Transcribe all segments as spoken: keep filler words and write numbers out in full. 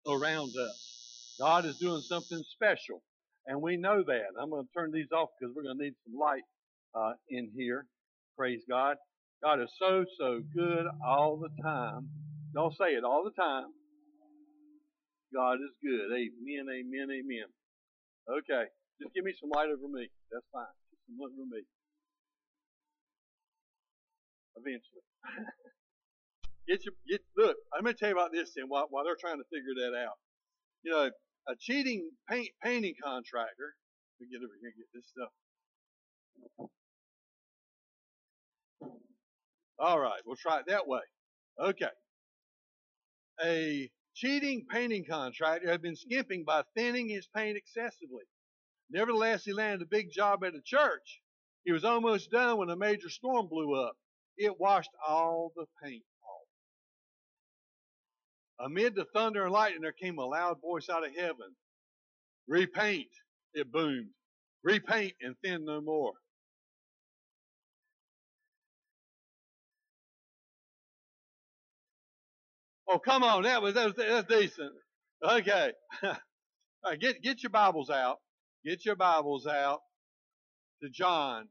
around us. God is doing something special, and we know that. I'm going to turn these off because we're going to need some light uh, in here. Praise God. God is so, so good all the time. Don't say it all the time. God is good. Amen, amen, amen. Okay. Just give me some light over me. That's fine. Just some light over me. Eventually. Get your, get, look, I'm going to tell you about this then while, while they're trying to figure that out. You know, a cheating paint, painting contractor, let me get over here and get this stuff. All right, we'll try it that way. Okay. A cheating painting contractor had been skimping by thinning his paint excessively. Nevertheless, he landed a big job at a church. He was almost done when a major storm blew up. It washed all the paint off. Amid the thunder and lightning, there came a loud voice out of heaven. Repaint, it boomed. Repaint and thin no more. Oh, come on, that was, that was that's decent. Okay. All right, get, get your Bibles out. Get your Bibles out to John.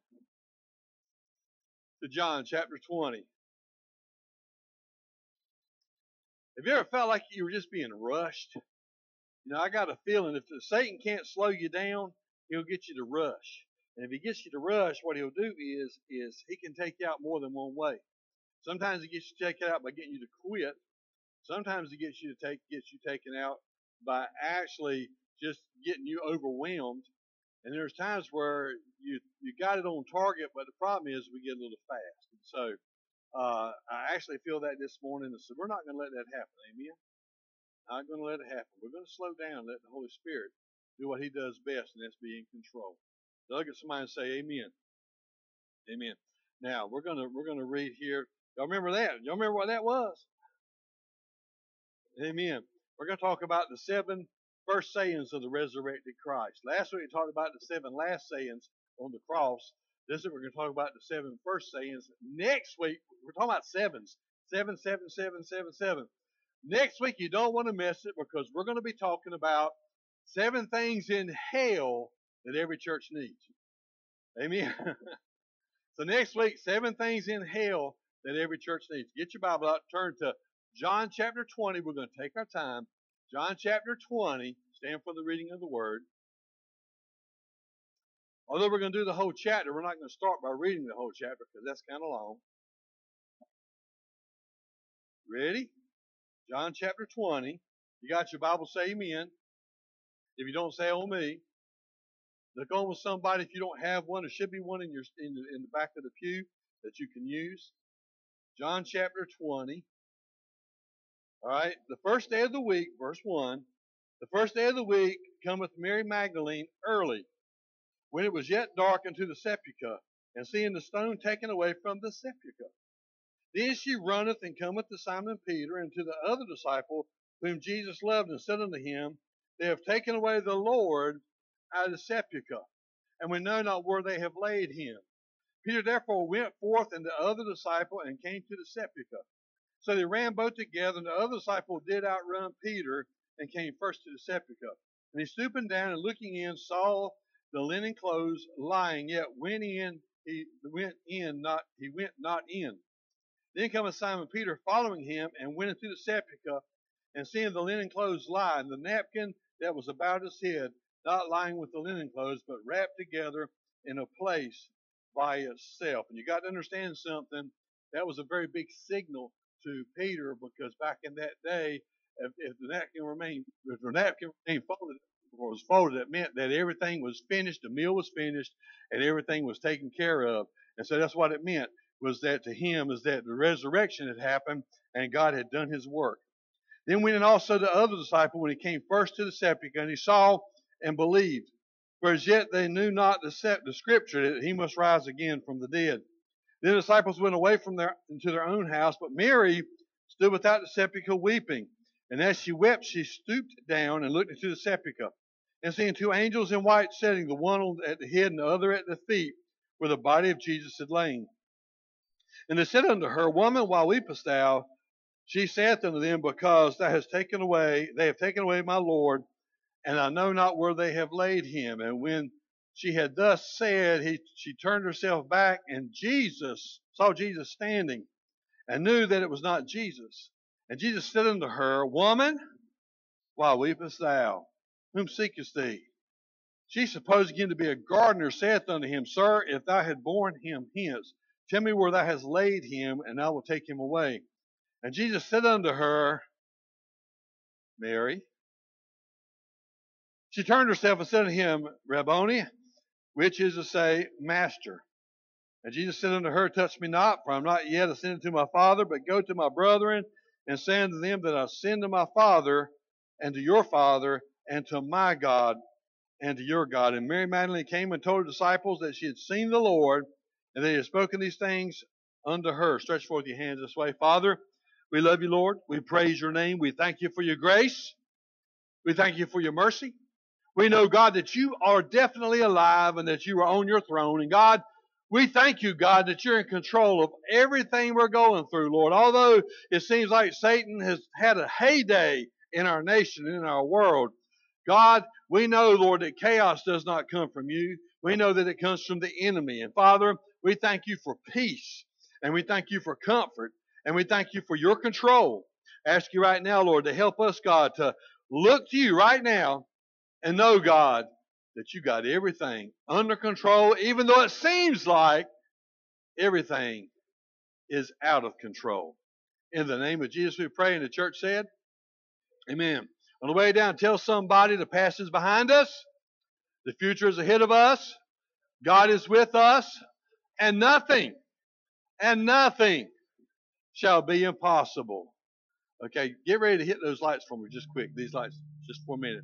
To John chapter twenty. Have you ever felt like you were just being rushed? You know, I got a feeling if Satan can't slow you down, he'll get you to rush. And if he gets you to rush, what he'll do is, is he can take you out more than one way. Sometimes he gets you to take it out by getting you to quit. Sometimes he gets you to take gets you taken out by actually just getting you overwhelmed. And there's times where you you got it on target, but the problem is we get a little fast. And so uh, I actually feel that this morning. And so we're not going to let that happen. Amen. Not going to let it happen. We're going to slow down and let the Holy Spirit do what he does best, and that's be in control. So look at somebody and say amen. Amen. Now we're gonna we're gonna read here. Y'all remember that? Y'all remember what that was? Amen. We're going to talk about the seven first sayings of the resurrected Christ. Last week we talked about the seven last sayings on the cross. This week we're going to talk about the seven first sayings. Next week we're talking about sevens. Seven, seven, seven, seven, seven. Next week you don't want to miss it because we're going to be talking about seven things in hell that every church needs. Amen. So next week, seven things in hell that every church needs. Get your Bible out, turn to John chapter twenty. We're going to take our time. John chapter twenty. Stand for the reading of the word. Although we're going to do the whole chapter, we're not going to start by reading the whole chapter because that's kind of long. Ready? John chapter twenty. You got your Bible, say amen. If you don't, say on me. Look on with somebody if you don't have one. There should be one in your in the, in the back of the pew that you can use. John chapter twenty. All right. The first day of the week, verse one. The first day of the week cometh Mary Magdalene early, when it was yet dark, unto the sepulchre, and seeing the stone taken away from the sepulchre. Then she runneth and cometh to Simon Peter and to the other disciple whom Jesus loved, and said unto him, They have taken away the Lord out of the sepulchre, and we know not where they have laid him. Peter therefore went forth and the other disciple and came to the sepulchre. So they ran both together, and the other disciple did outrun Peter and came first to the sepulchre. And he stooping down and looking in saw the linen clothes lying, yet went in he went in not he went not in. Then cometh Simon Peter following him, and went into the sepulchre, and seeing the linen clothes lie, and the napkin that was about his head, not lying with the linen clothes, but wrapped together in a place by itself. And you got to understand something. That was a very big signal to Peter, because back in that day, if, if the napkin remained, if the napkin remained folded, or was folded, it meant that everything was finished, the meal was finished, and everything was taken care of. And so that's what it meant, was that to him is that the resurrection had happened and God had done his work. Then went in also the other disciple when he came first to the sepulchre, and he saw and believed. For as yet they knew not the, sep- the scripture that he must rise again from the dead. Then the disciples went away from their into their own house, but Mary stood without the sepulchre weeping. And as she wept, she stooped down and looked into the sepulchre, and seeing two angels in white sitting, the one at the head and the other at the feet, where the body of Jesus had lain. And they said unto her, Woman, why weepest thou? She saith unto them, Because thou hast taken away, they have taken away my Lord, and I know not where they have laid him. And when she had thus said, he, she turned herself back, and Jesus saw Jesus standing, and knew that it was not Jesus. And Jesus said unto her, Woman, why weepest thou? Whom seekest thee? She supposing him to be a gardener, saith unto him, Sir, if thou had borne him hence, tell me where thou hast laid him, and I will take him away. And Jesus said unto her, Mary. She turned herself and said unto him, Rabboni, which is to say, Master. And Jesus said unto her, Touch me not, for I am not yet ascended to my Father, but go to my brethren, and say unto them that I ascend to my Father, and to your Father, and to my God, and to your God. And Mary Magdalene came and told her disciples that she had seen the Lord, and that he had spoken these things unto her. Stretch forth your hands this way. Father, we love you, Lord. We praise your name. We thank you for your grace. We thank you for your mercy. We know, God, that you are definitely alive and that you are on your throne. And God, we thank you, God, that you're in control of everything we're going through, Lord. Although it seems like Satan has had a heyday in our nation and in our world, God, we know, Lord, that chaos does not come from you. We know that it comes from the enemy. And Father, we thank you for peace, and we thank you for comfort, and we thank you for your control. I ask you right now, Lord, to help us, God, to look to you right now and know, God, that you got everything under control, even though it seems like everything is out of control. In the name of Jesus we pray, and the church said, Amen. On the way down, tell somebody the past is behind us, the future is ahead of us, God is with us, and nothing, and nothing shall be impossible. Okay, get ready to hit those lights for me just quick. These lights, just for a minute.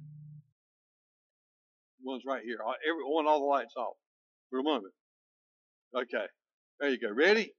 One's right here. Every one, all the lights off for a moment. Okay, there you go. Ready?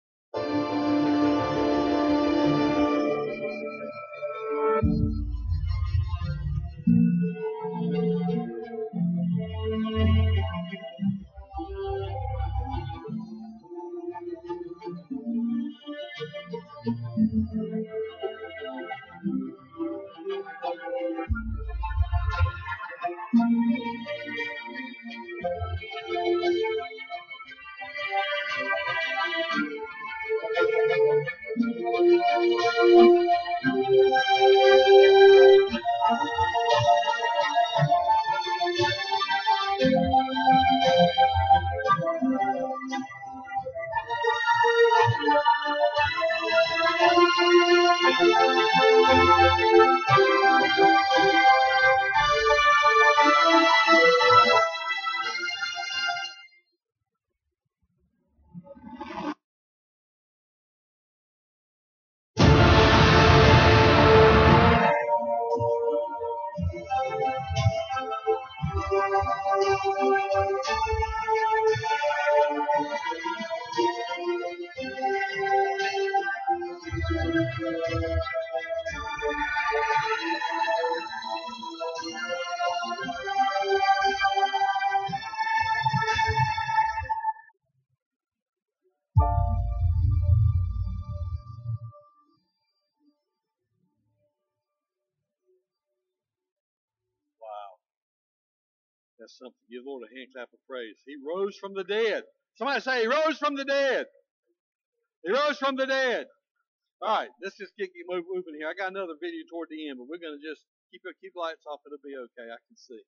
Wow. That's something. Give the Lord a hand clap of praise. He rose from the dead. Somebody say, He rose from the dead. He rose from the dead. All right, let's just get, get moving here. I got another video toward the end, but we're going to just keep it, keep the lights off. It'll be okay. I can see.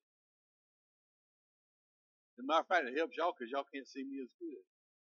As a matter of fact, it helps y'all because y'all can't see me as good.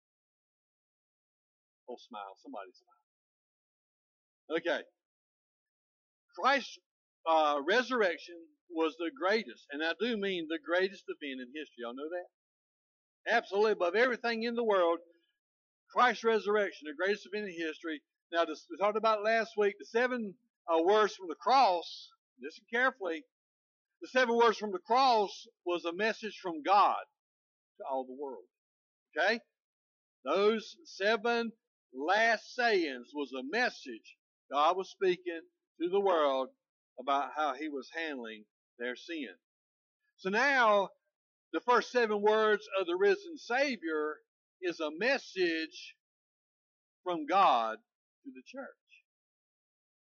Oh, smile. Somebody smile. Okay. Christ's uh, resurrection was the greatest, and I do mean the greatest event in history. Y'all know that? Absolutely. Above everything in the world, Christ's resurrection, the greatest event in history. Now, this, we talked about last week, the seven uh, words from the cross. Listen carefully. The seven words from the cross was a message from God to all the world. Okay? Those seven last sayings was a message God was speaking to the world about how He was handling their sin. So now, the first seven words of the risen Savior is a message from God to the church.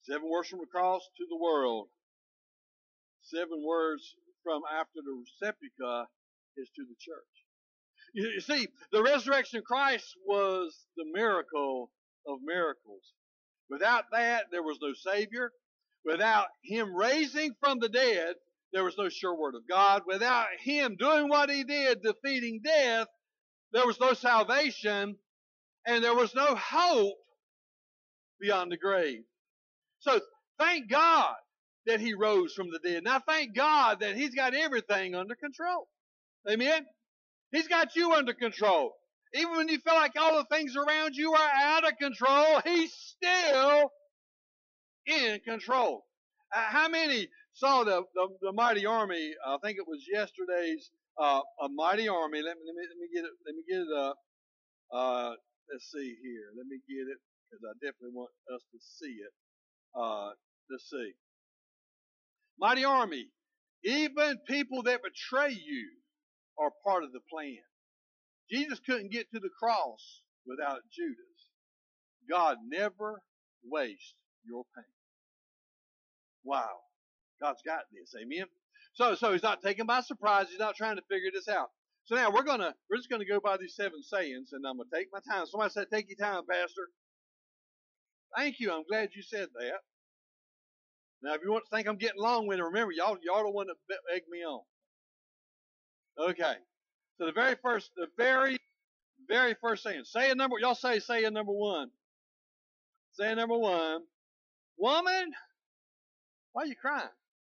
Seven words from the cross to the world. Seven words from after the sepulchre is to the church. You, you see, the resurrection of Christ was the miracle of miracles. Without that, there was no Savior. Without Him raising from the dead, there was no sure word of God. Without Him doing what He did, defeating death, there was no salvation, and there was no hope beyond the grave. So thank God that He rose from the dead. Now thank God that He's got everything under control. Amen? He's got you under control. Even when you feel like all the things around you are out of control, He's still in control. Uh, how many saw the, the, the mighty army? I think it was yesterday's uh, a mighty army. Let me, let me let me get it. Let me get it up. Uh, let's see here. Let me get it because I definitely want us to see it. Uh, let's see. Mighty army. Even people that betray you are part of the plan. Jesus couldn't get to the cross without Judas. God never wastes your pain. Wow. God's got this. Amen. So, so He's not taken by surprise. He's not trying to figure this out. So now we're gonna we're just gonna go by these seven sayings, and I'm gonna take my time. Somebody said, "Take your time, Pastor." Thank you. I'm glad you said that. Now, if you want to think I'm getting long-winded, remember, y'all y'all the one that egged me on. Okay. So the very first, the very, very first saying. Saying number. Y'all say saying number one. Saying number one. Woman, why are you crying?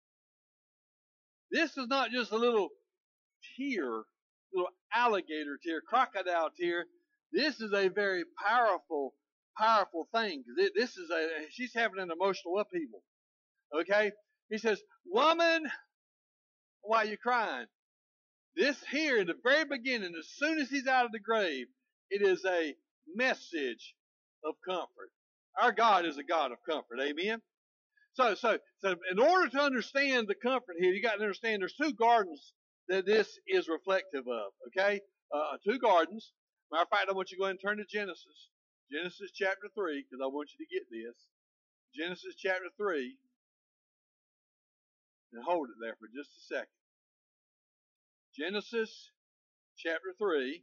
This is not just a little tear, little alligator tear, crocodile tear. This is a very powerful, powerful thing. This is a, she's having an emotional upheaval. Okay? He says, woman, why are you crying? This here, in the very beginning, as soon as he's out of the grave, it is a message of comfort. Our God is a God of comfort. Amen? So, so, so in order to understand the comfort here, you got to understand there's two gardens that this is reflective of. Okay? Uh, two gardens. Matter of fact, I want you to go ahead and turn to Genesis. Genesis chapter three, because I want you to get this. Genesis chapter three. And hold it there for just a second. Genesis chapter three.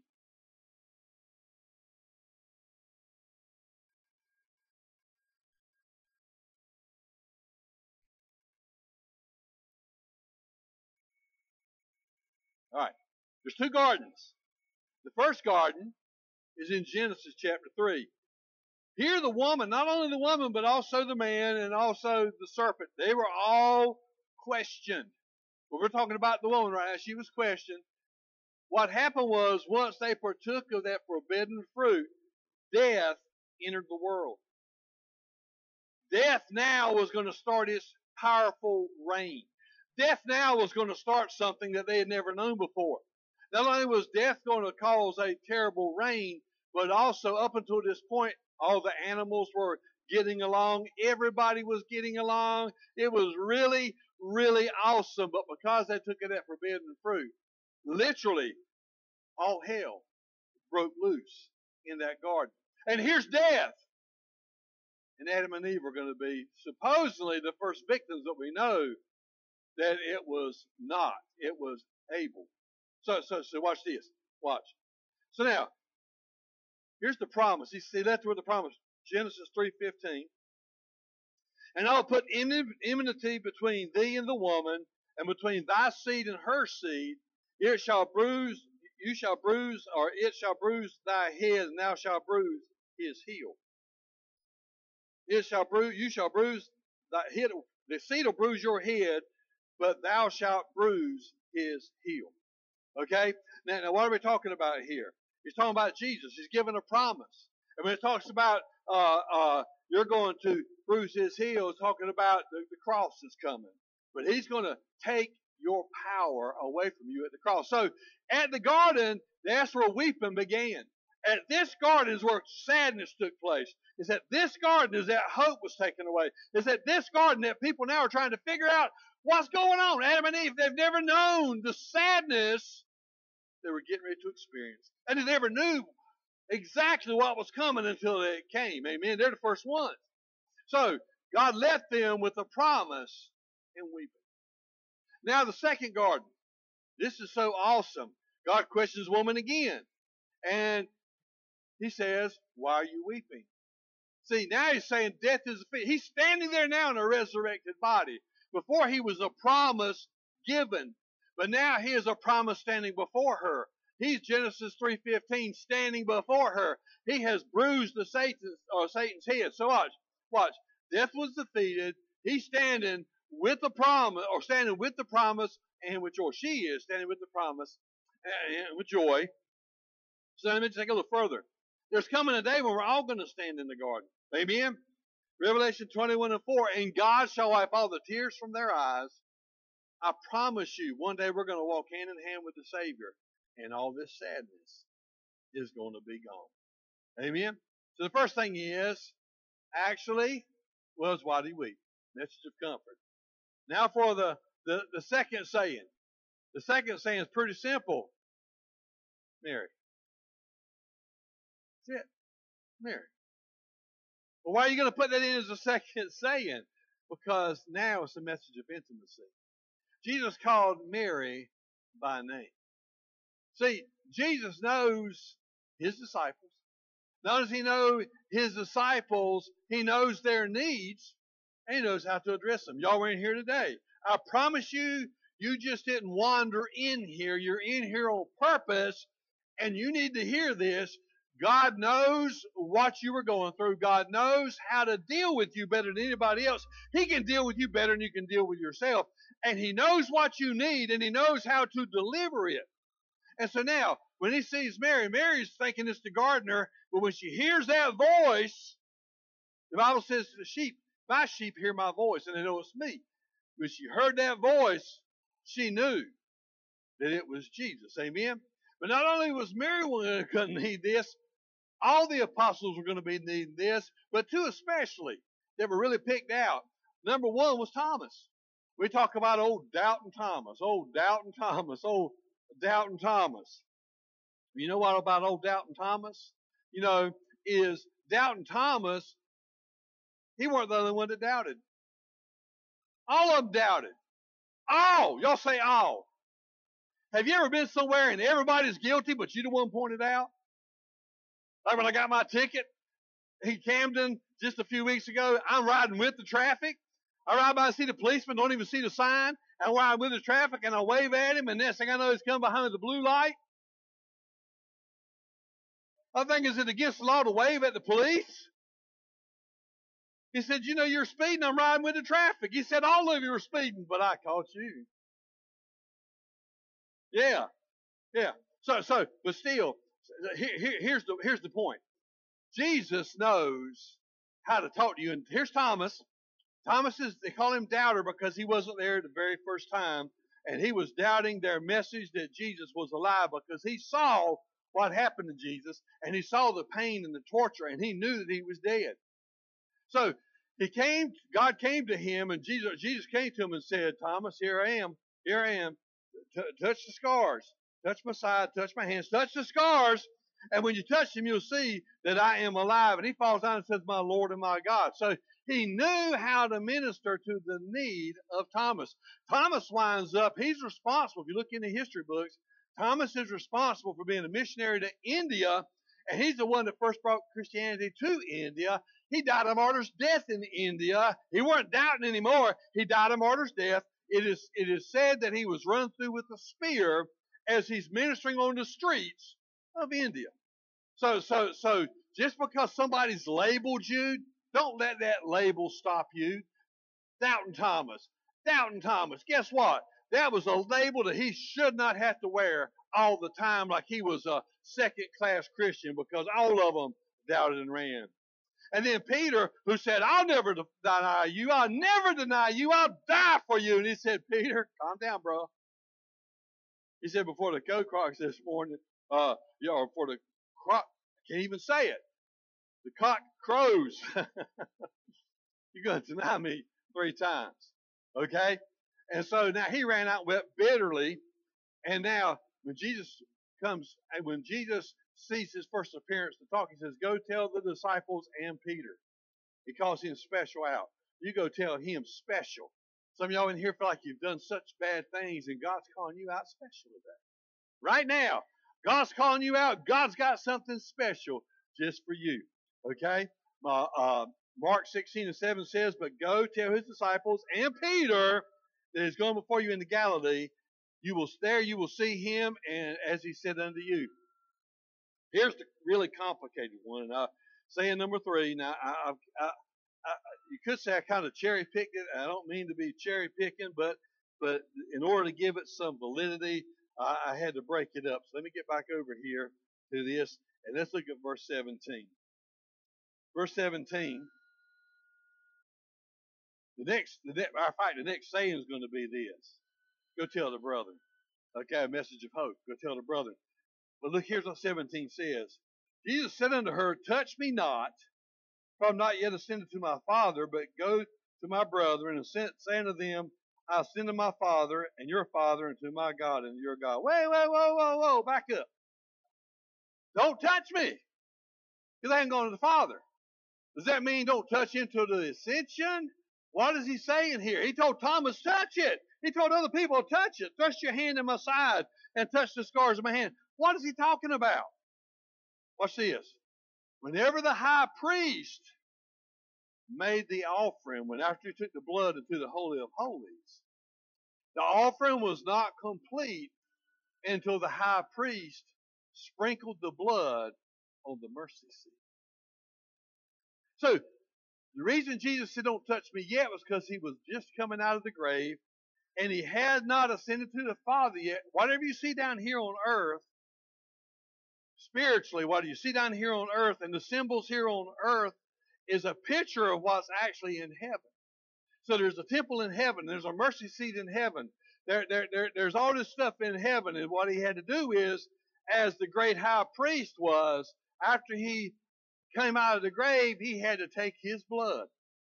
All right. There's two gardens. The first garden is in Genesis chapter three. Here the woman, not only the woman, but also the man and also the serpent, they were all questioned. Well, we're talking about the woman right now. She was questioned. What happened was, once they partook of that forbidden fruit, death entered the world. Death now was going to start its powerful reign. Death now was going to start something that they had never known before. Not only was death going to cause a terrible reign, but also up until this point, all the animals were getting along. Everybody was getting along. It was really, really awesome. But because they took of that forbidden fruit, literally, all hell broke loose in that garden. And here's death. And Adam and Eve are going to be supposedly the first victims that we know that it was not. It was Abel. So, so, so watch this. Watch. So now, here's the promise. You see, that's where the promise. Genesis three fifteen. And I'll put enmity between thee and the woman, and between thy seed and her seed. It shall bruise, you shall bruise, or it shall bruise thy head, and thou shalt bruise his heel. It shall bruise, you shall bruise thy head. The seed will bruise your head, but thou shalt bruise his heel. Okay? Now, now what are we talking about here? He's talking about Jesus. He's given a promise. And when it talks about uh, uh, you're going to bruise his heel, it's talking about the, the cross is coming. But he's going to take your power away from you at the cross. So at the garden, that's where weeping began. At this garden is where sadness took place. It's at this garden is that hope was taken away. It's at this garden that people now are trying to figure out what's going on. Adam and Eve, they've never known the sadness they were getting ready to experience. And they never knew exactly what was coming until it came. Amen. They're the first ones. So God left them with a promise and weeping. Now the second garden. This is so awesome. God questions woman again. And he says, why are you weeping? See, now he's saying death is defeated. He's standing there now in a resurrected body. Before he was a promise given. But now he is a promise standing before her. He's Genesis three fifteen standing before her. He has bruised the Satan's, or Satan's head. So watch. Watch. Death was defeated. He's standing with the promise, or standing with the promise, and with joy. She is standing with the promise, and with joy. So let me take a little further. There's coming a day when we're all going to stand in the garden. Amen? Revelation twenty-one and four, and God shall wipe all the tears from their eyes. I promise you, one day we're going to walk hand in hand with the Savior, and all this sadness is going to be gone. Amen? So the first thing is, actually, was why do you weep? Message of comfort. Now for the, the, the second saying. The second saying is pretty simple. Mary. That's it. Mary. Well, why are you going to put that in as a second saying? Because now it's a message of intimacy. Jesus called Mary by name. See, Jesus knows his disciples. Not does he know his disciples, he knows their needs, and he knows how to address them. Y'all were in here today. I promise you, you just didn't wander in here. You're in here on purpose, and you need to hear this. God knows what you were going through. God knows how to deal with you better than anybody else. He can deal with you better than you can deal with yourself. And he knows what you need, and he knows how to deliver it. And so now, when he sees Mary, Mary's thinking it's the gardener, but when she hears that voice, the Bible says to the sheep, my sheep hear my voice, and they know it's me. When she heard that voice, she knew that it was Jesus. Amen? But not only was Mary going to need this, all the apostles were going to be needing this, but two especially that were really picked out. Number one was Thomas. We talk about old Doubting Thomas, old Doubting Thomas, old Doubting Thomas. You know what about old Doubting Thomas? You know, is Doubting Thomas, he weren't the only one that doubted. All of them doubted. All. Y'all say all. Have you ever been somewhere and everybody's guilty, but you're the one pointed out? Like when I got my ticket in Camden just a few weeks ago, I'm riding with the traffic. I ride by and see the policeman, don't even see the sign. I ride with the traffic and I wave at him, and next thing I know, he's coming behind the blue light. I think, is it against the law to wave at the police? He said, you know, you're speeding, I'm riding with the traffic. He said, all of you are speeding, but I caught you. Yeah, yeah. So, so, but still, here, here, here's the here's the point. Jesus knows how to talk to you. And here's Thomas. Thomas is, they call him doubter because he wasn't there the very first time, and he was doubting their message that Jesus was alive because he saw what happened to Jesus, and he saw the pain and the torture, and he knew that he was dead. So he came, God came to him, and Jesus, Jesus came to him and said, Thomas, here I am, here I am. T- touch the scars. Touch my side, touch my hands, touch the scars. And when you touch them, you'll see that I am alive. And he falls down and says, my Lord and my God. So he knew how to minister to the need of Thomas. Thomas winds up, he's responsible. If you look in the history books, Thomas is responsible for being a missionary to India. And he's the one that first brought Christianity to India. He died a martyr's death in India. He weren't doubting anymore. He died a martyr's death. It is, it is said that he was run through with a spear as he's ministering on the streets of India. So, so, so just because somebody's labeled you, don't let that label stop you. Doubting Thomas. Doubting Thomas. Guess what? That was a label that he should not have to wear all the time like he was a second-class Christian, because all of them doubted and ran. And then Peter, who said, I'll never deny you. I'll never deny you. I'll die for you. And he said, Peter, calm down, bro. He said before the co-crocs this morning, uh, you know, for the croc, I can't even say it. The cock crows. You're going to deny me three times. Okay? And so now he ran out and wept bitterly. And now when Jesus comes, and when Jesus sees his first appearance to talk, he says, go tell the disciples and Peter. He calls him special out. you go tell him special. Some of y'all in here feel like you've done such bad things, and God's calling you out special today. Right now, God's calling you out. God's got something special just for you. Okay? Uh, uh, Mark sixteen and seven says, but go tell his disciples and Peter that is going before you into Galilee. You will there you will see him, and as he said unto you. Here's the really complicated one. Uh, saying number three. Now, I, I, I, I, you could say I kind of cherry picked it. I don't mean to be cherry picking, but but in order to give it some validity, I, I had to break it up. So let me get back over here to this, and let's look at verse seventeen. Verse seventeen. The next, the next, matter of fact, the next saying is going to be this: go tell the brother. Okay, a message of hope. Go tell the brother. But look, here's what seventeen says. Jesus said unto her, touch me not, for I am not yet ascended to my Father, but go to my brethren and say unto them, I ascend to my Father and your Father, and to my God and your God. Wait, wait, whoa, whoa, whoa, back up. Don't touch me, because I ain't going to the Father. Does that mean don't touch into the ascension? What is he saying here? He told Thomas, touch it. He told other people, touch it. Thrust your hand in my side and touch the scars of my hand. What is he talking about? Watch this. Whenever the high priest made the offering, when after he took the blood into the Holy of Holies, the offering was not complete until the high priest sprinkled the blood on the mercy seat. So, the reason Jesus said don't touch me yet was because he was just coming out of the grave, and he had not ascended to the Father yet. Whatever you see down here on earth, spiritually, what you see down here on earth and the symbols here on earth is a picture of what's actually in heaven. So there's a temple in heaven. There's a mercy seat in heaven. There, there, there, there's all this stuff in heaven. And what he had to do is, as the great high priest was, after he came out of the grave, he had to take his blood.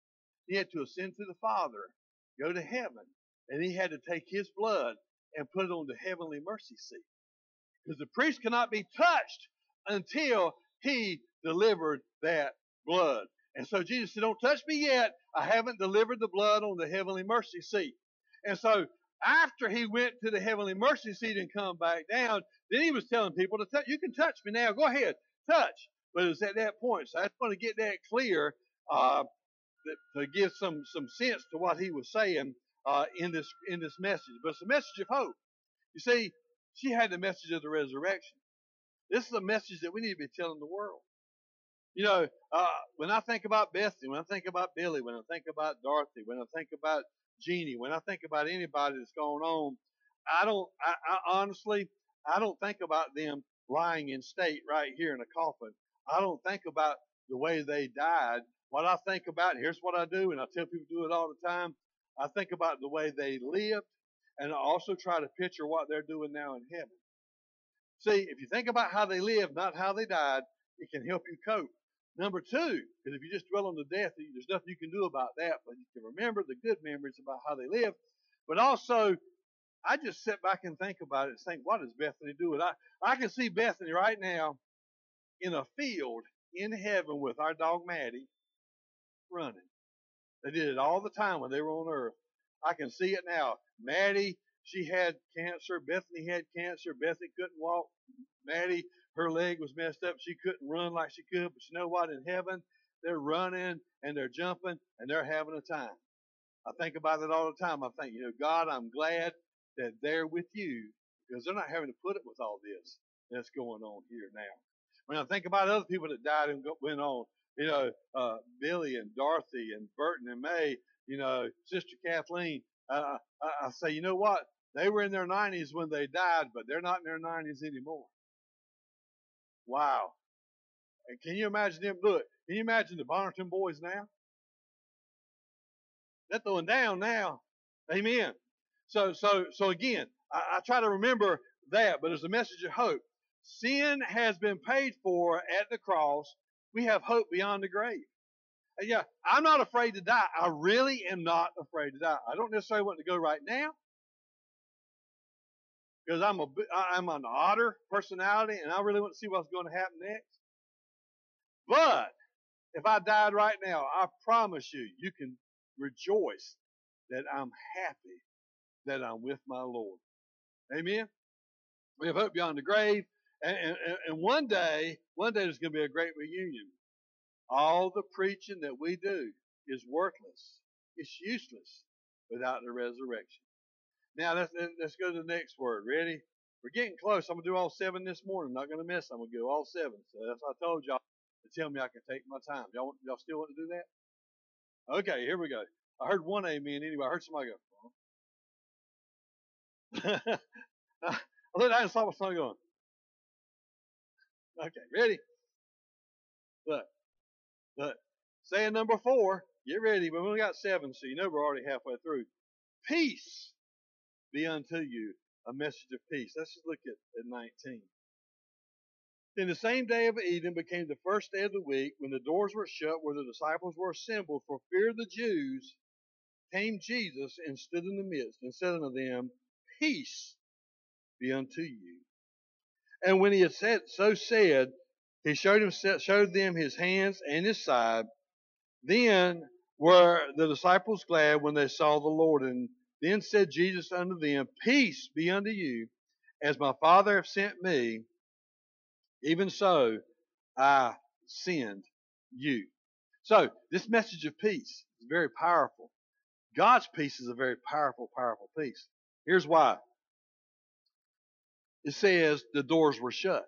He had to ascend to the Father, go to heaven, and he had to take his blood and put it on the heavenly mercy seat. Because the priest cannot be touched until he delivered that blood. And so Jesus said, don't touch me yet. I haven't delivered the blood on the heavenly mercy seat. And so after he went to the heavenly mercy seat and come back down, then he was telling people to touch. You can touch me now. Go ahead, touch. But it was at that point. So I just want to get that clear uh, to give some, some sense to what he was saying uh, in this in this message. But it's a message of hope. You see, she had the message of the resurrection. This is a message that we need to be telling the world. You know, uh, when I think about Bethany, when I think about Billy, when I think about Dorothy, when I think about Jeannie, when I think about anybody that's gone on, I don't, I, I honestly, I don't think about them lying in state right here in a coffin. I don't think about the way they died. What I think about, here's what I do, and I tell people to do it all the time. I think about the way they lived, and I also try to picture what they're doing now in heaven. See, if you think about how they lived, not how they died, it can help you cope. Number two, because if you just dwell on the death, there's nothing you can do about that, but you can remember the good memories about how they lived. But also, I just sit back and think about it and think, what is Bethany doing? I, I can see Bethany right now in a field in heaven with our dog Maddie running. They did it all the time when they were on earth. I can see it now. Maddie, she had cancer. Bethany had cancer. Bethany couldn't walk. Maddie, her leg was messed up. She couldn't run like she could. But you know what? In heaven, they're running and they're jumping and they're having a time. I think about it all the time. I think, you know, God, I'm glad that they're with you because they're not having to put up with all this that's going on here now. When I think about other people that died and went on, you know, uh, Billy and Dorothy and Burton and May, you know, Sister Kathleen, uh, I, I say, you know what? They were in their nineties when they died, but they're not in their nineties anymore. Wow. And can you imagine them? Look, can you imagine the Bonnerton boys now? They're throwing down now. Amen. So, so, so again, I, I try to remember that, but it's a message of hope. Sin has been paid for at the cross. We have hope beyond the grave. And yeah, I'm not afraid to die. I really am not afraid to die. I don't necessarily want to go right now because I'm a I'm an otter personality, and I really want to see what's going to happen next. But if I died right now, I promise you, you can rejoice that I'm happy that I'm with my Lord. Amen. We have hope beyond the grave. And, and, and one day, one day there's going to be a great reunion. All the preaching that we do is worthless. It's useless without the resurrection. Now let's, let's go to the next word. Ready? We're getting close. I'm going to do all seven this morning. I'm not going to miss. I'm going to go all seven. So that's what I told y'all to tell me I can take my time. Y'all, y'all still want to do that? Okay, here we go. I heard one amen anyway. I heard somebody go. I looked down and saw my son going. Okay, ready? Look, look. Saying number four. Get ready. We only got seven, so you know we're already halfway through. Peace be unto you, a message of peace. Let's just look at, at nineteen. Then the same day of Eden became the first day of the week, when the doors were shut where the disciples were assembled for fear of the Jews. Came Jesus and stood in the midst and said unto them, Peace be unto you. And when he had said, so said, he showed, him, showed them his hands and his side. Then were the disciples glad when they saw the Lord. And then said Jesus unto them, Peace be unto you. As my Father hath sent me, even so I send you. So this message of peace is very powerful. God's peace is a very powerful, powerful peace. Here's why. It says the doors were shut.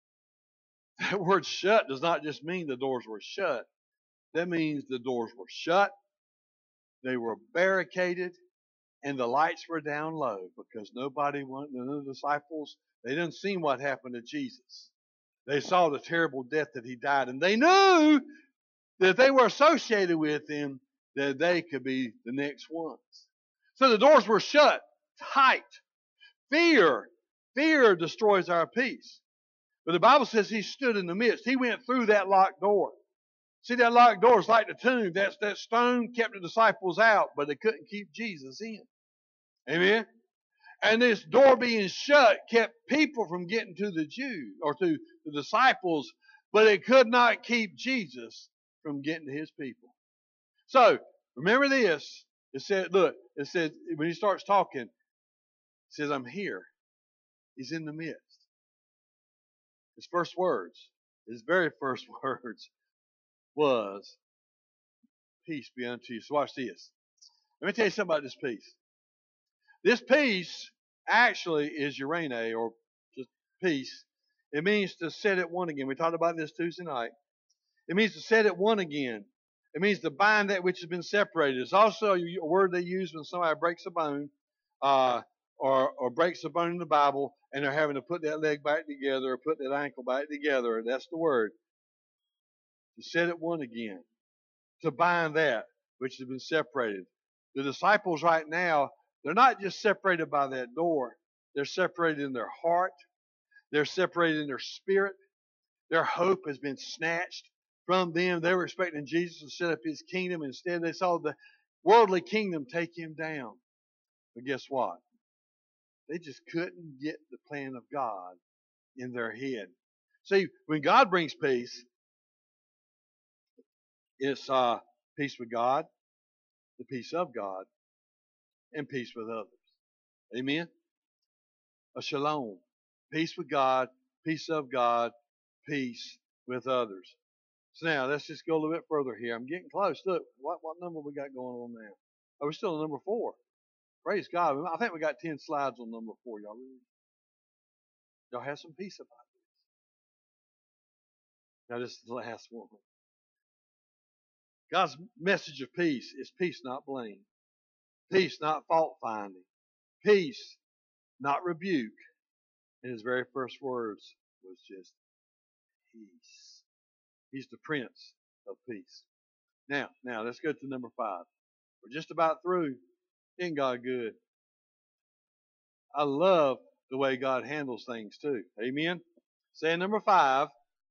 That word shut does not just mean the doors were shut. That means the doors were shut, they were barricaded, and the lights were down low because nobody wanted, none of the disciples, they didn't see what happened to Jesus. They saw the terrible death that he died, and they knew that if they were associated with him, that they could be the next ones. So the doors were shut tight. Fear, fear destroys our peace. But the Bible says he stood in the midst. He went through that locked door. See, that locked door is like the tomb. That's, that stone kept the disciples out, but they couldn't keep Jesus in. Amen? And this door being shut kept people from getting to the Jews or to the disciples, but it could not keep Jesus from getting to his people. So, remember this. It said, look, it said, when he starts talking, it says, I'm here. He's in the midst. His first words, his very first words was, peace be unto you. So watch this. Let me tell you something about this peace. This peace actually is Urane, or just peace. It means to set at one again. We talked about this Tuesday night. It means to set at one again. It means to bind that which has been separated. It's also a word they use when somebody breaks a bone uh, or, or breaks a bone in the Bible, and they're having to put that leg back together or put that ankle back together. That's the word. To set at one again. To bind that which has been separated. The disciples right now, they're not just separated by that door. They're separated in their heart. They're separated in their spirit. Their hope has been snatched from them. They were expecting Jesus to set up his kingdom. Instead, they saw the worldly kingdom take him down. But guess what? They just couldn't get the plan of God in their head. See, when God brings peace, it's uh, peace with God, the peace of God, and peace with others. Amen? A shalom. Peace with God, peace of God, peace with others. So now, let's just go a little bit further here. I'm getting close. Look, what, what number we got going on now? Oh, we're still on number four. Praise God. I think we got ten slides on number four. Y'all really? Y'all have some peace about this. Now, this is the last one. God's message of peace is peace, not blame. Peace, not fault finding. Peace, not rebuke. And his very first words was just peace. He's the Prince of Peace. Now, now let's go to number five. We're just about through. Isn't God good? I love the way God handles things too. Amen. Saying number five,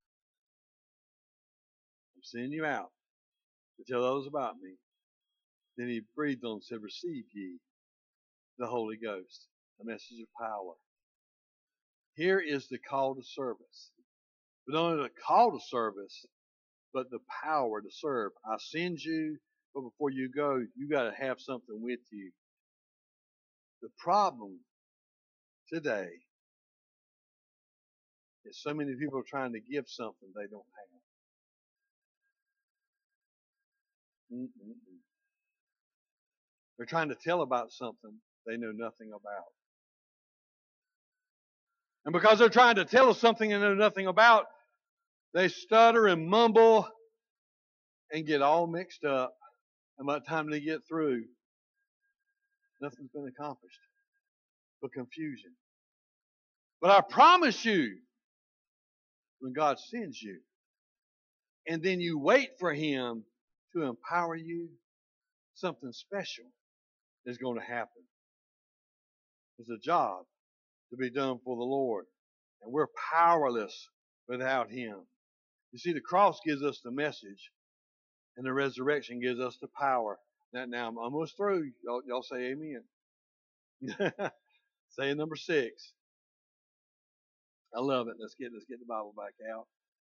I'm sending you out to tell others about me. Then he breathed on and said, receive ye the Holy Ghost, a message of power. Here is the call to service. But not only the call to service, but the power to serve. I send you But before you go, you got to have something with you. The problem today is so many people are trying to give something they don't have. Mm-mm-mm. They're trying to tell about something they know nothing about. And because they're trying to tell us something they know nothing about, they stutter and mumble and get all mixed up. And by the time they get through, nothing's been accomplished but confusion. But I promise you, when God sends you, and then you wait for Him to empower you, something special is going to happen. There's a job to be done for the Lord, and we're powerless without Him. You see, the cross gives us the message, and the resurrection gives us the power. Now, now I'm almost through. Y'all, y'all say amen. Say number six. I love it. Let's get let's get the Bible back out.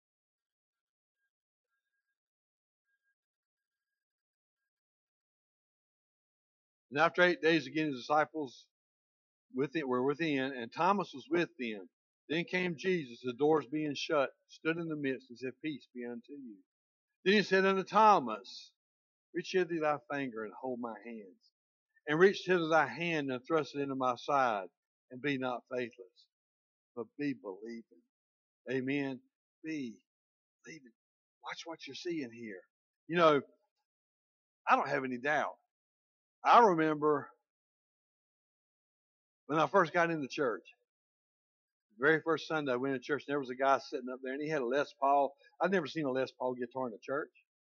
And after eight days again, his disciples within, were within, and Thomas was with them. Then came Jesus, the doors being shut, stood in the midst, and said, Peace be unto you. Then he said unto Thomas, Reach hither thy finger and hold my hands. And reach hither thy hand and thrust it into my side, and be not faithless, but be believing. Amen. Be believing. Watch what you're seeing here. You know, I don't have any doubt. I remember when I first got into church, the very first Sunday I went to church, and there was a guy sitting up there, and he had a Les Paul. I'd never seen a Les Paul guitar in the church.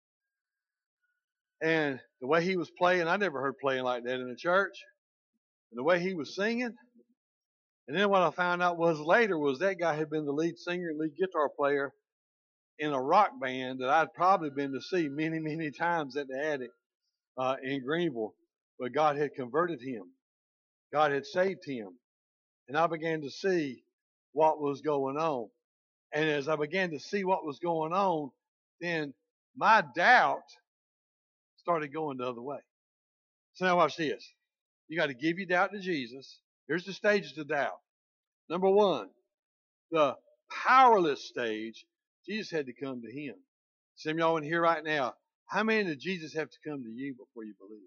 And the way he was playing, I never heard playing like that in the church. And the way he was singing. And then what I found out was later was that guy had been the lead singer and lead guitar player in a rock band that I'd probably been to see many, many times at the Attic uh, in Greenville. But God had converted him. God had saved him. And I began to see what was going on. And as I began to see what was going on, then my doubt started going the other way. So now watch this. You got to give your doubt to Jesus. Here's the stages of doubt. Number one, the powerless stage. Jesus had to come to him. Some of y'all in here right now, how many did Jesus have to come to you before you believe?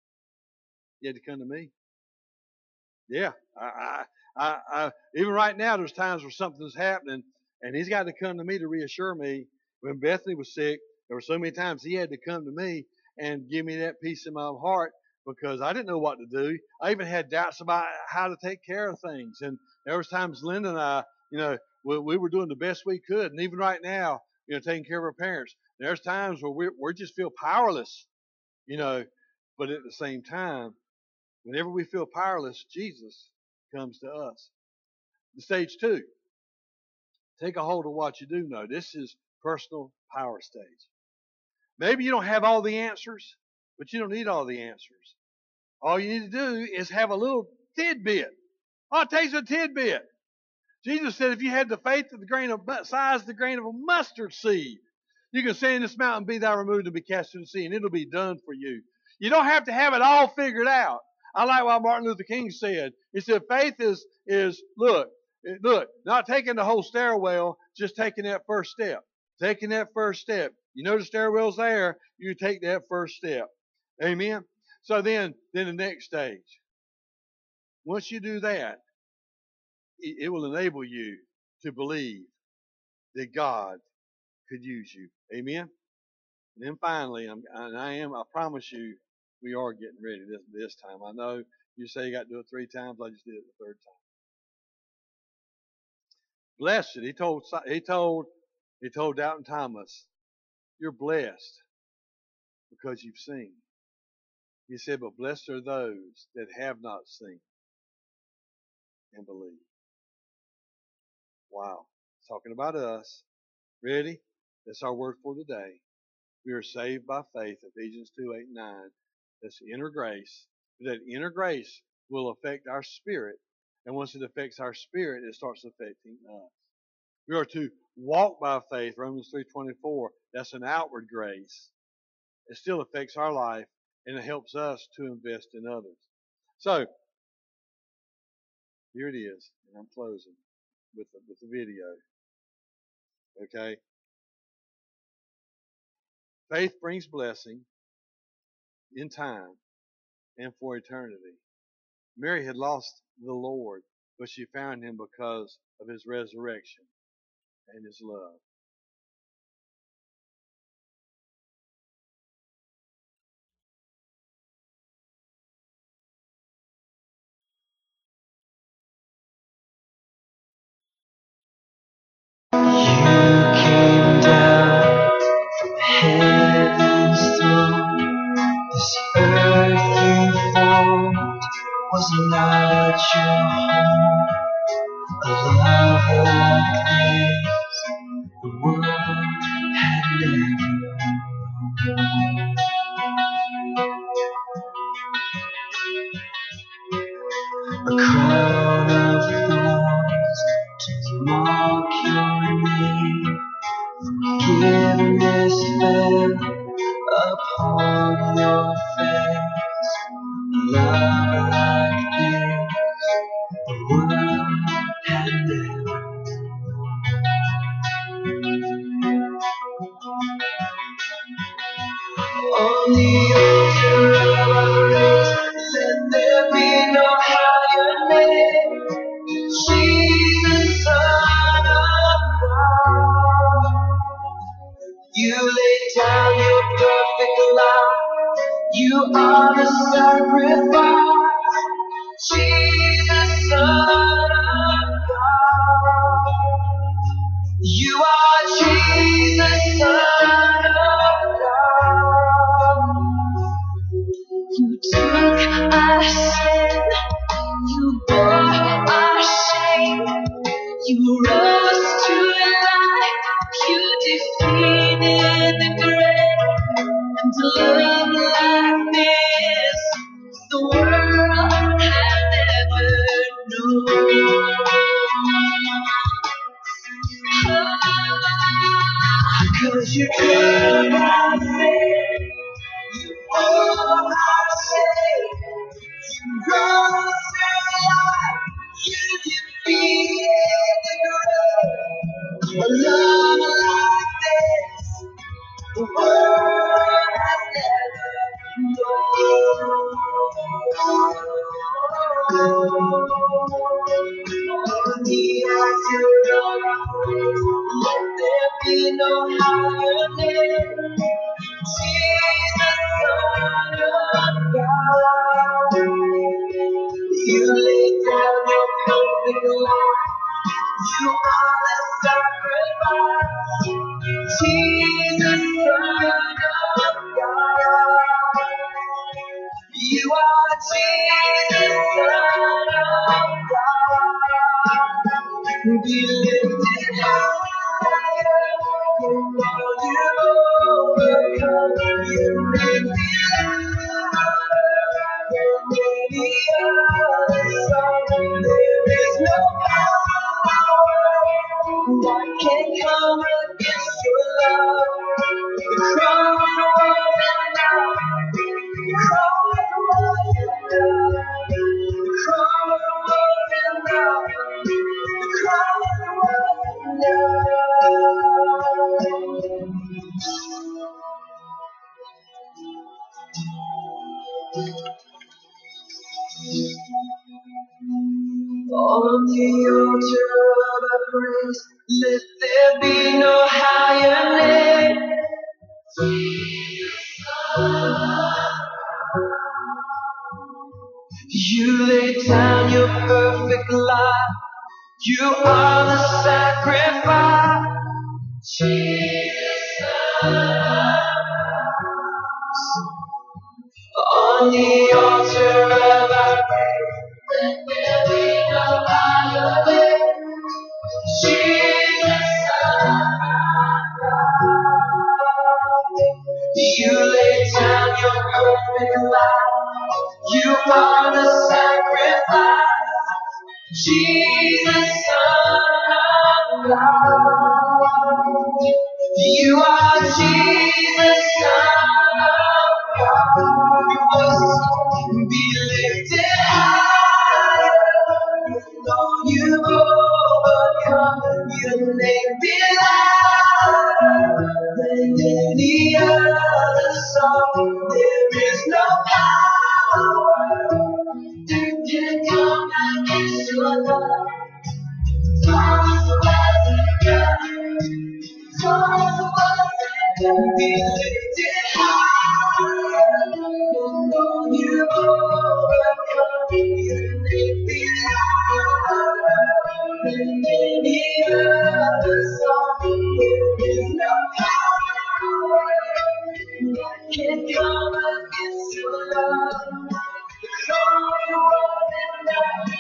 He had to come to me. Yeah, I, I, I, I, even right now, there's times where something's happening, and he's got to come to me to reassure me. When Bethany was sick, there were so many times he had to come to me and give me that peace in my heart because I didn't know what to do. I even had doubts about how to take care of things, and there was times Linda and I, you know, we, we were doing the best we could, and even right now, you know, taking care of our parents. There's times where we we just feel powerless, you know, but at the same time, whenever we feel powerless, Jesus comes to us. The stage two, take a hold of what you do know. This is personal power stage. Maybe you don't have all the answers, but you don't need all the answers. All you need to do is have a little tidbit. Oh, it takes a tidbit. Jesus said if you had the faith of the grain of size of the grain of a mustard seed, you can say in this mountain, be thou removed and be cast into the sea, and it'll be done for you. You don't have to have it all figured out. I like what Martin Luther King said. He said faith is, is look, look, not taking the whole stairwell, just taking that first step. Taking that first step. You know the stairwell's there, you take that first step. Amen? So then, then the next stage. Once you do that, it will enable you to believe that God could use you. Amen? And then finally, I'm, and I am, I promise you, we are getting ready this, this time. I know you say you got to do it three times. I just did it the third time. Blessed, he told, he told, he told Doubting Thomas, you're blessed because you've seen. He said, but blessed are those that have not seen and believe. Wow. It's talking about us. Ready? That's our word for today. We are saved by faith, Ephesians two, eight, nine. That's inner grace. That inner grace will affect our spirit. And once it affects our spirit, it starts affecting us. We are to walk by faith, Romans three twenty-four. That's an outward grace. it still affects our life, and it helps us to invest in others. So, here it is, and I'm closing with the, with the video. Okay? Faith brings blessing in time and for eternity. Mary had lost the Lord, but she found him because of his resurrection and his love. You came down from heaven's throne. This earth you formed was not your home. A love like this the world had never known. A crown of thorns to mark your name. Forgiveness fell upon your face. Love like this the world had never known. On the altar of our race, let there be no higher name. Jesus, Son of God. You laid down your perfect life. You are the sacrifice. Jesus, Son of God. You are Jesus, Son of God. You took our sin. You bore our shame. You rose to life. You defeated the grave. And to love like this, the world had never known. Cause you took our sin, you bore our shame, you rose to life, you defeated the grave. A love like this, the world has never known. On the altar of our praise, let there be no higher name. Jesus, Son of God. You laid down your perfect life. You are the sacrifice. Jesus, Son of God. You are Jesus, Son of God. Be lifted higher, and all you overcome. You make me louder than any other song. There is no power that can come against your love. The cross was enough. The cross was enough. The cross was enough. The cross was enough. On the altar of our praise, let there be no higher name. You laid down your perfect life. You are the sacrifice. Jesus. On the altar of our praise, let there be no higher name. Jesus, Son of God. You laid down your perfect life. You are the sacrifice. Jesus, Son of God. You are Jesus, Son of God. may be louder than any other song. There is no power that can come against your love. So be lifted high, know you overcome. You may be louder than any other song. There is no power that can come against your love. Show you what it does.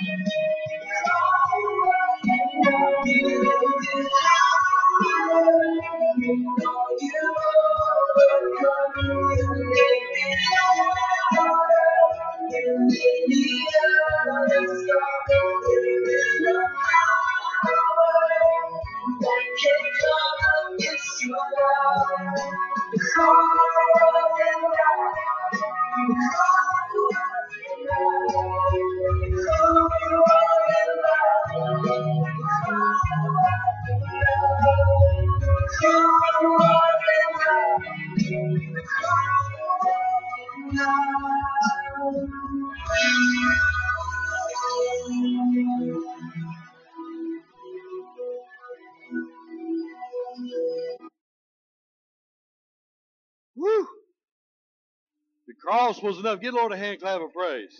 Woo! The cross was enough. Give the Lord a hand clap of praise.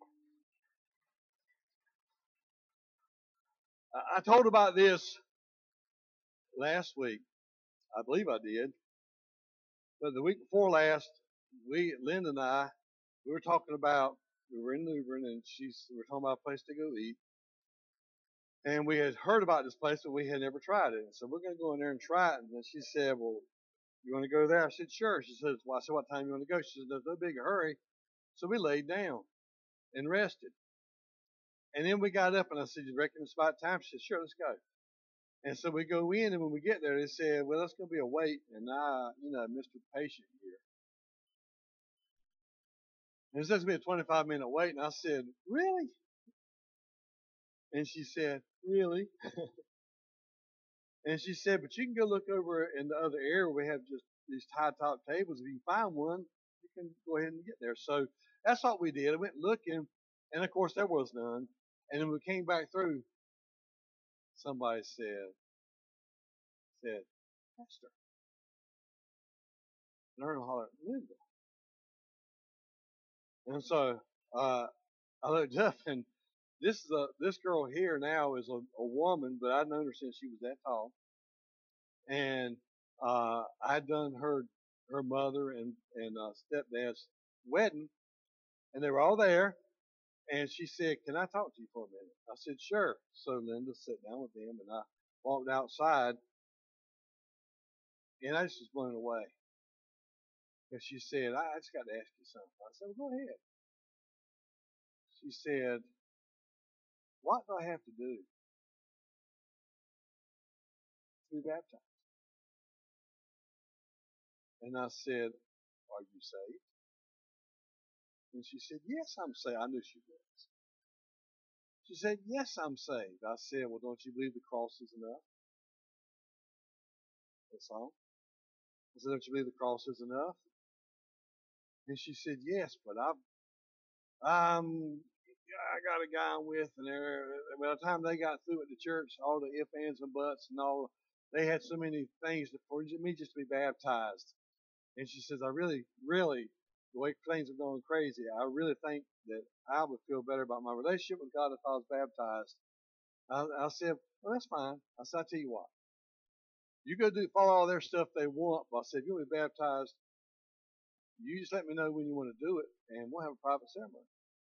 I, I told about this last week. I believe I did. But the week before last, we, Linda and I, we were talking about, we were in New Bern, and she's, we were talking about a place to go eat. And we had heard about this place, but we had never tried it. So we're going to go in there and try it. And then she said, well, you want to go there? I said, sure. She says, well, I said, what time you want to go? She said, there's no big hurry. So we laid down and rested. And then we got up and I said, you reckon it's about time? She said, sure, let's go. And so we go in, and when we get there, they said, well, it's going to be a wait. And I, you know, Mister Patient here. And it says to be a twenty-five minute wait. And I said, really? And she said, really? And she said, but you can go look over in the other area. We have just these high top tables. If you find one, you can go ahead and get there. So that's what we did. I went looking, and of course there was none. And then we came back through. Somebody said, said, Pastor. And I heard him holler, Linda. And so uh, I looked up, and this is a this girl here now is a, a woman, but I'd known her since she was that tall. And uh, I'd done her her mother and and uh, stepdad's wedding, and they were all there. And she said, "Can I talk to you for a minute?" I said, "Sure." So Linda sat down with them, and I walked outside, and I just was blown away. Because she said, I, I just got to ask you something. I said, well, go ahead. She said, what do I have to do to be baptized? And I said, are you saved? And she said, yes, I'm saved. I knew she was. She said, yes, I'm saved. I said, well, don't you believe the cross is enough? That's all. I said, don't you believe the cross is enough? And she said, yes, but I've, um, I got a guy I'm with, and by the time they got through at the church, all the ifs, ands, and buts, and all, they had so many things for me just to be baptized. And she says, I really, really, the way things are going crazy, I really think that I would feel better about my relationship with God if I was baptized. I, I said, well, that's fine. I said, I'll tell you what. You go do follow all their stuff they want, but I said, if you want to be baptized, you just let me know when you want to do it, and we'll have a private ceremony.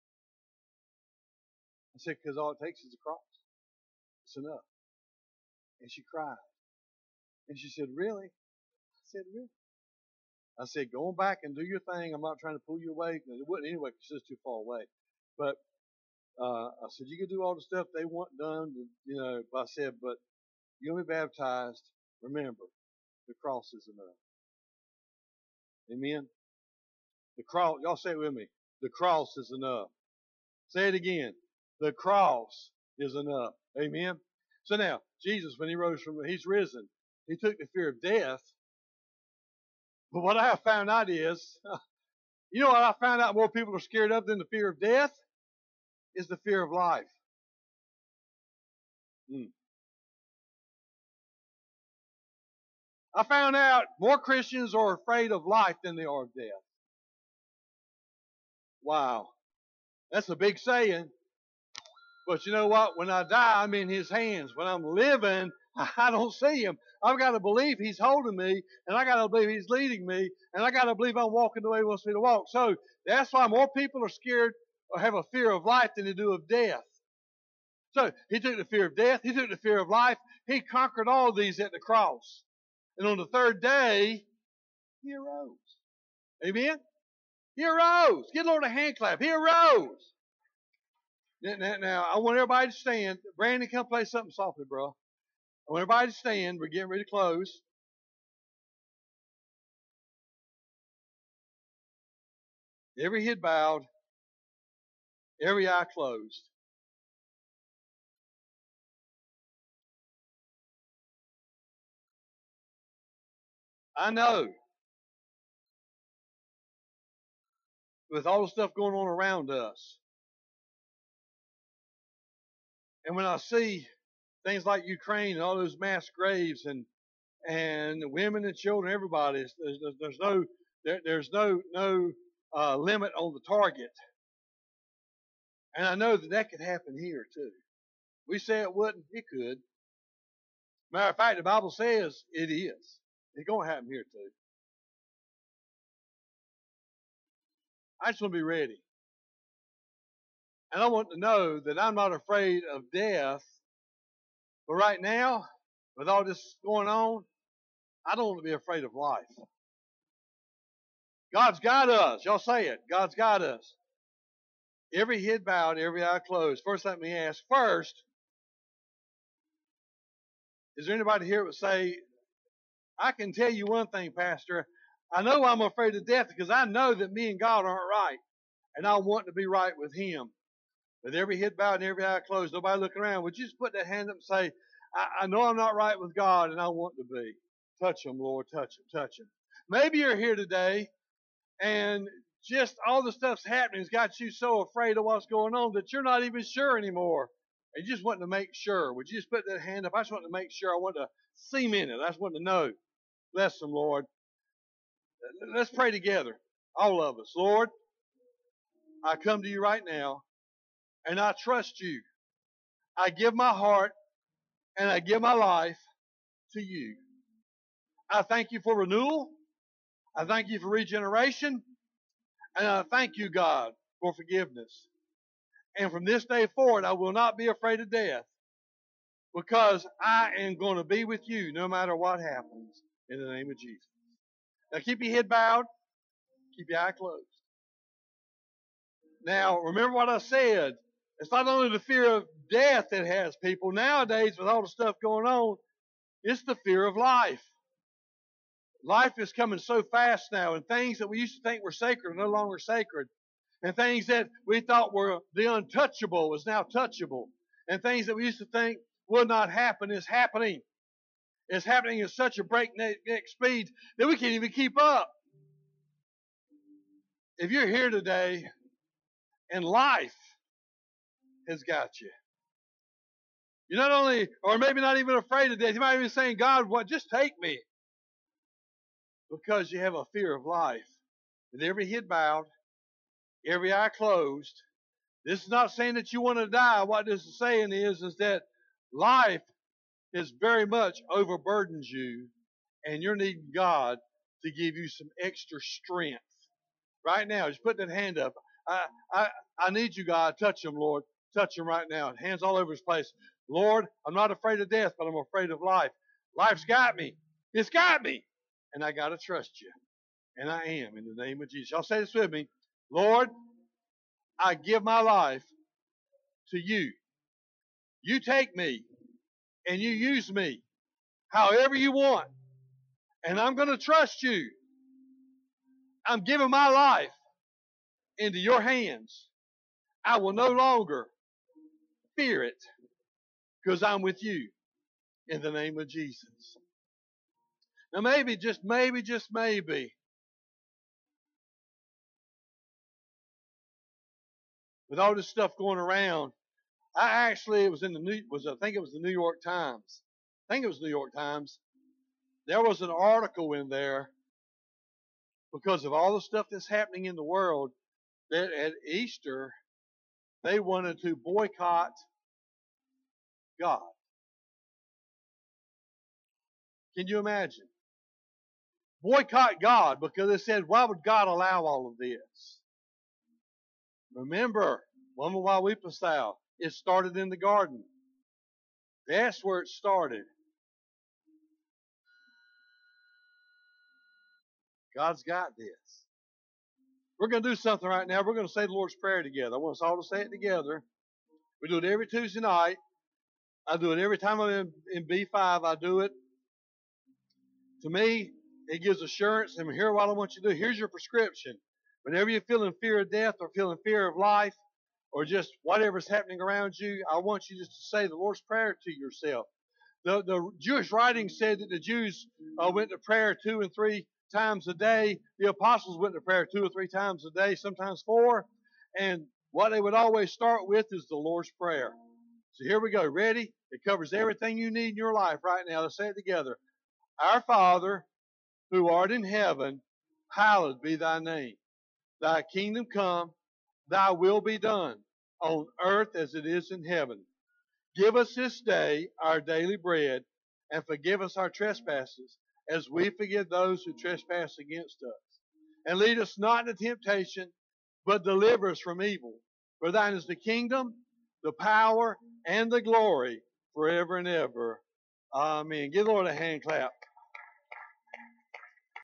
I said, because all it takes is a cross. It's enough. And she cried. And she said, really? I said, really? I said, go on back and do your thing. I'm not trying to pull you away. Because it wouldn't anyway, because it's too far away. But uh, I said, you can do all the stuff they want done. You know, but I said, but you'll be baptized. Remember, the cross is enough. Amen? The cross, y'all say it with me. The cross is enough. Say it again. The cross is enough. Amen? So now, Jesus, when he rose from, he's risen. He took the fear of death. But what I have found out is, you know what I found out more people are scared of than the fear of death? Is the fear of life. Hmm. I found out more Christians are afraid of life than they are of death. Wow. That's a big saying. But you know what? When I die, I'm in His hands. When I'm living, I don't see Him. I've got to believe He's holding me, and I got to believe He's leading me, and I got to believe I'm walking the way He wants me to walk. So that's why more people are scared or have a fear of life than they do of death. So He took the fear of death. He took the fear of life. He conquered all these at the cross. And on the third day, He arose. Amen? He arose. Give the Lord a hand clap. He arose. Now, now, I want everybody to stand. Brandon, come play something softly, bro. I want everybody to stand. We're getting ready to close. Every head bowed. Every eye closed. I know, with all the stuff going on around us, and when I see things like Ukraine and all those mass graves and and women and children, everybody, there's, there's no there, there's no no uh, limit on the target, and I know that that could happen here too. We say it wouldn't, it could. Matter of fact, the Bible says it is. It's going to happen here too. I just want to be ready. And I want to know that I'm not afraid of death. But right now, with all this going on, I don't want to be afraid of life. God's got us. Y'all say it. God's got us. Every head bowed, every eye closed. First, let me ask. First, is there anybody here that would say, I can tell you one thing, Pastor. I know I'm afraid of death because I know that me and God aren't right. And I want to be right with Him. With every head bowed and every eye closed, nobody looking around, would you just put that hand up and say, I, I know I'm not right with God and I want to be. Touch them, Lord. Touch them. Touch them. Maybe you're here today and just all the stuff's happening has got you so afraid of what's going on that you're not even sure anymore. And you just want to make sure. Would you just put that hand up? I just want to make sure. I want to cement it. I just want to know. Bless them, Lord. Let's pray together. All of us. Lord, I come to you right now and I trust you. I give my heart and I give my life to you. I thank you for renewal. I thank you for regeneration. And I thank you, God, for forgiveness. And from this day forward, I will not be afraid of death because I am going to be with you no matter what happens in the name of Jesus. Now keep your head bowed. Keep your eye closed. Now, remember what I said. It's not only the fear of death that has people. Nowadays, with all the stuff going on, it's the fear of life. Life is coming so fast now, and things that we used to think were sacred are no longer sacred. And things that we thought were the untouchable is now touchable. And things that we used to think would not happen is happening. It's happening at such a breakneck speed that we can't even keep up. If you're here today and life has got you, you're not only, or maybe not even afraid of death, you might even be saying, God, what, just take me. Because you have a fear of life. With every head bowed, every eye closed. This is not saying that you want to die. What this is saying is, is that life is very much overburdens you, and you're needing God to give you some extra strength. Right now, just put that hand up. I, I, I need you, God. Touch him, Lord. Touch him right now. Hands all over his place. Lord, I'm not afraid of death, but I'm afraid of life. Life's got me. It's got me. And I got to trust you. And I am in the name of Jesus. Y'all say this with me. Lord, I give my life to you. You take me and you use me however you want. And I'm going to trust you. I'm giving my life into your hands. I will no longer fear it. because I'm with you in the name of Jesus. Now maybe, just maybe, just maybe, with all this stuff going around, I actually, it was in the New, was I think it was the New York Times. I think it was the New York Times. There was an article in there because of all the stuff that's happening in the world that at Easter they wanted to boycott God. Can you imagine? Boycott God because they said, why would God allow all of this? Remember, woman while we pasau, it started in the garden. That's where it started. God's got this. We're going to do something right now. We're going to say the Lord's Prayer together. I want us all to say it together. We do it every Tuesday night. I do it every time I'm in, in B five. I do it. To me, it gives assurance. And here's what I want you to do. Here's your prescription. Whenever you're feeling fear of death or feeling fear of life or just whatever's happening around you, I want you just to say the Lord's Prayer to yourself. The, the Jewish writings said that the Jews uh, went to prayer two and three times a day. The apostles went to prayer two or three times a day, sometimes four. And what they would always start with is the Lord's Prayer. So here we go. Ready? It covers everything you need in your life right now. Let's say it together. Our Father, who art in heaven, hallowed be thy name. Thy kingdom come, thy will be done, on earth as it is in heaven. Give us this day our daily bread, and forgive us our trespasses, as we forgive those who trespass against us. And lead us not into temptation, but deliver us from evil. For thine is the kingdom, the power, and the glory, forever and ever. Amen. Give the Lord a hand clap.